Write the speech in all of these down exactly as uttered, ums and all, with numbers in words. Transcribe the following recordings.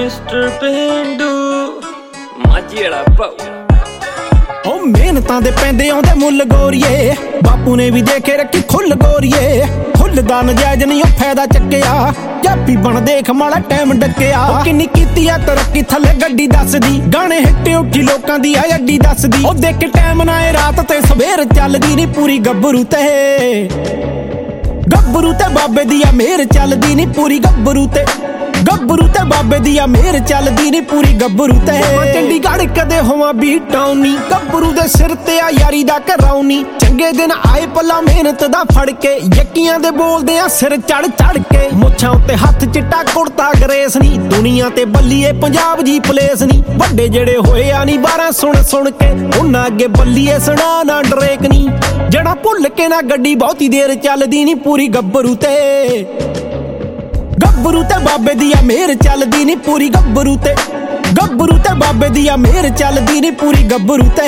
Mister ਪੇਂਡੂ ਮਾਝੀ ਵਾਲਾ ਭਾਊ। ਉਹ ਮਿਹਨਤਾਂ ਦੇ ਪੈਂਦੇ ਆਉਂਦੇ ਮੁੱਲ ਗੋਰੀਏ, ਬਾਪੂ ਨੇ ਵੀ ਦੇ ਕੇ ਰੱਖੀ ਖੁੱਲ ਗੋਰੀਏ। ਫੁੱਲ ਦਾ ਨਜਾਇਜ਼ ਨਹੀਂ ਉਹ ਫਾਇਦਾ ਚੱਕਿਆ, ਜਾਪੀ ਬਣ ਦੇਖ ਮਾੜਾ ਟਾਈਮ ਡੱਕਿਆ। ਉਹ ਕਿੰਨੀ ਕੀਤੀ ਆ ਤਰੱਕੀ ਥੱਲੇ ਗੱਡੀ ਦੱਸਦੀ, ਗਾਣੇ ਹਿੱਟ ਉੱਠੀ ਲੋਕਾਂ ਦੀ ਆ ਅੱਡੀ ਦੱਸਦੀ। ਉਹ ਦੇਖ ਟਾਈਮ ਨਾ ਇਹ ਰਾਤ ਤੇ ਸਵੇਰ ਚੱਲਦੀ ਨੀ ਪੂਰੀ ਗੱਭਰੂ ਤੇ, ਗੱਭਰੂ ਤੇ ਬਾਬੇ ਦੀ ਆ ਮਿਹਰ ਚੱਲਦੀ ਨੀ ਪੂਰੀ ਗੱਭਰੂ ਤੇ, ਗੱਭਰੂ ਤੇ ਬਾਬੇ ਦੀ ਆ ਮਿਹਰ ਚੱਲਦੀ ਨੀ ਪੂਰੀ ਗੱਭਰੂ ਤੇ। ਚੰਡੀਗੜ੍ਹ ਕਦੇ ਹੋਵਾਂ ਵੀ ਟਾਉਨੀ, ਗੱਭਰੂ ਦੇ ਸਿਰ ਤੇ ਆ ਯਾਰੀ ਦਾ ਕਰਾਉਨੀ। ਚੰਗੇ ਦਿਨ ਆਏ ਪੱਲਾ ਮਿਹਨਤ ਦਾ ਫੜ ਕੇ, ਯੱਕੀਆਂ ਦੇ ਬੋਲਦੇ ਆ ਸਿਰ ਚੜ ਚੜ ਕੇ। ਮੁੱਛਾਂ ਉੱਤੇ ਹੱਥ ਚਿੱਟਾ ਕੁੜਤਾ ਗਰੇਸ ਨੀ, ਦੁਨੀਆ ਤੇ ਬੱਲੀਏ ਪੰਜਾਬ ਜੀ ਪਲੇਸ ਨੀ। ਵੱਡੇ ਜਿਹੜੇ ਹੋਏ ਆ ਨੀ ਬਾਰਾਂ ਸੁਣ ਸੁਣ ਕੇ, ਉਹਨਾਂ ਅੱਗੇ ਬੱਲੀਏ ਸੁਣਾ ਨਾ ਡਰੇਕ ਨੀ। ਜਿਹੜਾ ਭੁੱਲ ਕੇ ਨਾ ਗੱਡੀ ਬਹੁਤੀ ਦੇਰ ਚੱਲਦੀ ਨੀ ਪੂਰੀ ਗੱਭਰੂ ਤੇ, ਗੱਭਰੂ ਤੇ ਬਾਬੇ ਦੀ ਆ ਮਿਹਰ ਚੱਲਦੀ ਨੀ ਪੂਰੀ ਗੱਭਰੂ ਤੇ, ਗੱਭਰੂ ਤੇ ਬਾਬੇ ਦੀ ਆ ਮਿਹਰ ਚੱਲਦੀ ਨੀ ਪੂਰੀ ਗੱਭਰੂ ਤੇ।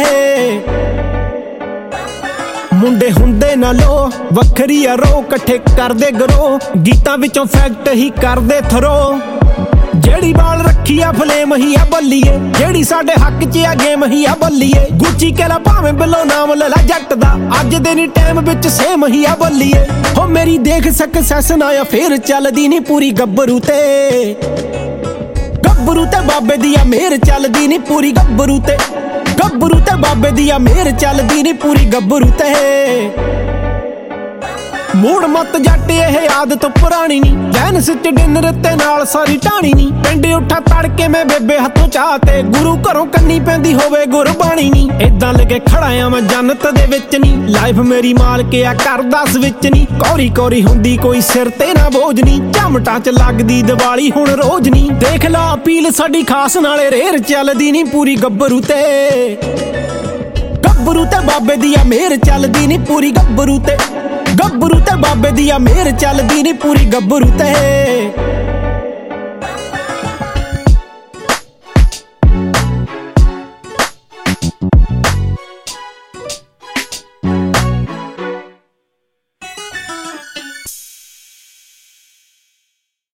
ਮੁੰਡੇ ਹੁੰਦੇ ਨਾ ਲੋ ਵੱਖਰੀ ਆ ਰੋ, ਇਕੱਠੇ ਕਰਦੇ ਗਰੋ, ਗੀਤਾਂ ਵਿੱਚੋਂ ਫੈਕਟ ਹੀ ਕਰਦੇ ਥਰੋ। ਜਿਹੜੀ ਬਾਲ ਰੱਖੀ ਆ ਫਲੇਮ ਹੀ ਆ ਬੱਲੀਏ, ਜਿਹੜੀ ਸਾਡੇ ਹੱਕ 'ਚ ਆ ਗੇਮ ਹੀ ਆ ਬੱਲੀਏ। ਗੁੱਚੀ ਕਹਿਲਾ ਭਾਵੇਂ ਬਿੱਲੋ ਨਾਮ ਲੈ ਲਾ ਜੱਟ ਦਾ, ਅੱਜ ਦੇ ਨੀ ਟਾਈਮ ਵਿੱਚ ਸੇਮ ਹੀ ਆ ਬੱਲੀਏ। ਹੋ ਮੇਰੀ ਦੇਖ ਸਕਸੈਸ ਨਾ ਆ ਫੇਰ ਚੱਲਦੀ ਨੀ ਪੂਰੀ ਗੱਭਰੂ ਤੇ, ਗੱਭਰੂ ਤੇ ਬਾਬੇ ਦੀ ਆ ਮਿਹਰ ਚੱਲਦੀ ਨੀ ਪੂਰੀ ਗੱਭਰੂ ਤੇ, ਗੱਭਰੂ ਤੇ ਬਾਬੇ ਦੀ ਆ ਮਿਹਰ ਚੱਲਦੀ ਨੀ ਪੂਰੀ ਗੱਭਰੂ ਤੇ। ਮੂੜ ਮੱਤ ਜੱਟ ਇਹ ਆਦਤ ਪੁਰਾਣੀ ਨੀ, ਜੈਨਸ ਚ ਡਿਨਰ ਤੇ ਨਾਲ ਸਾਰੀ ਢਾਣੀ ਨੀ। ਪਿੰਡ ਉੱਠਾ ਤੜਕੇ ਮੈਂ ਬੇਬੇ ਹੱਥੋਂ ਚਾਹ ਤੇ, ਗੁਰੂ ਘਰੋਂ ਕੰਨੀ ਪੈਂਦੀ ਹੋਵੇ ਗੁਰਬਾਣੀ ਨੀ। ਏਦਾਂ ਲੱਗੇ ਖੜਾ ਆ ਮੈਂ ਜੰਨਤ ਦੇ ਵਿੱਚ ਨੀ, ਲਾਈਫ ਮੇਰੀ ਮਾਲਕ ਆ ਕਰ ਦਸ ਵਿੱਚ ਨੀ। ਕੌਰੀ ਕੌਰੀ ਹੁੰਦੀ ਕੋਈ ਸਿਰ ਤੇ ਨਾ ਬੋਝ ਨੀ, ਝਮਟਾਂ ਚ ਲੱਗਦੀ ਦੀਵਾਲੀ ਹੁਣ ਰੋਜ਼ ਨੀ। ਦੇਖ ਲਾ ਅਪੀਲ ਸਾਡੀ ਖਾਸ ਨਾਲੇ ਰੇਰ ਚੱਲਦੀ ਨੀ ਪੂਰੀ ਗੱਭਰੂ ਤੇ, ਗੱਭਰੂ ਤੇ ਬਾਬੇ ਦੀ ਆ ਮਿਹਰ ਚੱਲਦੀ ਨੀ ਪੂਰੀ ਗੱਭਰੂ ਤੇ, ਗੱਭਰੂ ਤੇ ਬਾਬੇ ਦੀ ਆ ਮਿਹਰ ਚੱਲਦੀ ਨੀ ਪੂਰੀ ਗੱਭਰੂ ਤੇ।